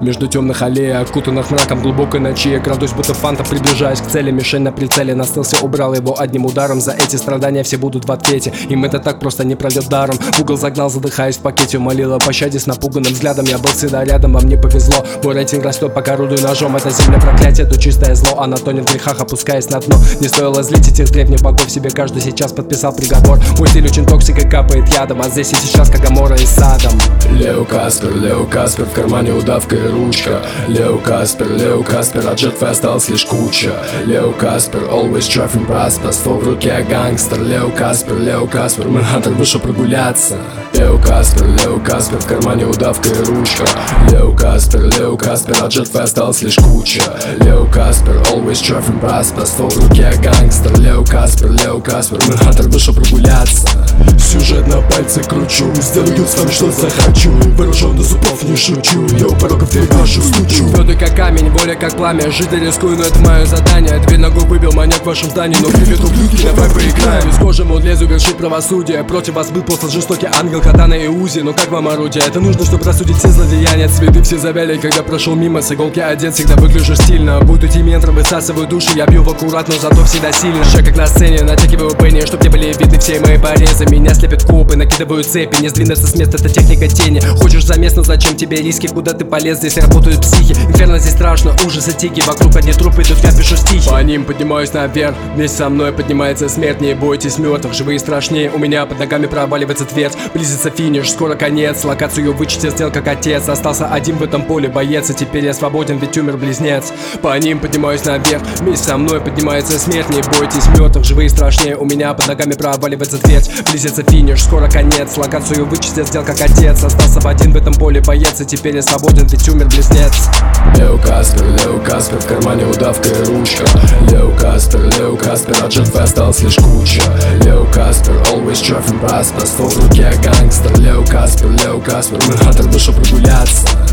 Между темных аллей, окутанных мраком глубокой ночи, я крадусь будто фанта, приближаясь к цели. Мишень на прицеле, настылся, убрал его одним ударом. За эти страдания все будут в ответе, им это так просто не пройдет даром. В угол загнал, задыхаясь в пакете, умолил о пощаде с напуганным взглядом. Я был всегда рядом, вам не повезло. Мой рейтинг растет, пока орудую ножом. Это земля проклятие, то чистое зло, она тонет в грехах, опускаясь на дно. Не стоило злить этих древних богов, себе каждый сейчас подписал приговор. Мой стиль очень токсик и капает ядом, а здесь и сейчас как Гоморра и Садом. Лео Каспер, в кармане удавка и ручка. Лео Каспер, от жертвы осталась лишь куча. Лео Каспер, always driving past, ствол в руке гангстер. Лео Каспер, Мэнхантер вышел прогуляться. Лео Каспер, в кармане удавка и ручка. Лео Каспер, от жертвы осталась лишь куча. Лео Каспер, always driving past, ствол в руке гангстер. Лео Каспер, Мэнхантер вышел прогуляться. Сюжет на пальце кручу, сделаю с вами что захочу. Вооружен до зубов, не шучу, я у порогов тревожу, стучу. Твердый как камень, воля как пламя, жить и рискую, но это мое задание. Дверь ногу выбил, маньяк в вашем здании, но привет, ублюдки, давай поиграем. Бесхожему лезу вершить правосудие, против вас был послан жестокий ангел, катана и узи. Но как вам орудие? Это нужно, чтобы рассудить все злодеяния. Цветы все завяли, когда прошел мимо, с иголки одет, всегда выгляжу стильно. Будут идти ментры, высасываю души, я бью в аккуратно, зато всегда сильно. Ща как на сцене, натягиваю пенни, чтоб не были видны все мои порезы. Меня слепят копы, накидываю цепи, не сдвинуться с места, это техника тени. Хочешь замес, но зачем тебе риски, куда ты полез, здесь работают психи. Инферно здесь страшно, ужасы, тики, вокруг одни трупы, тут я пишу стихи. По ним поднимаюсь наверх, вместе со мной поднимается смерть. Не бойтесь мертвых, живые страшнее, у меня под ногами проваливается твердь. Близится финиш, скоро конец, локацию вычтя сделал как отец. Остался один в этом поле боец, и теперь я свободен, ведь умер близнец. По ним поднимаюсь наверх, вместе со мной поднимается смерть. Не бойтесь мертвых, живые страшнее, у меня под ногами проваливается твердь. Близится финиш, скоро конец, локацию вычтя сделал как отец. Остался один в этом поле боец, и теперь я свободен, ведь умер близнец. Лео Каспер, в кармане удавка и ручка. Лео Каспер, от жертвы осталась лишь куча. Лео Каспер, always driving past, ствол в руке гангстер. Лео Каспер, Мэнхантер вышел прогуляться.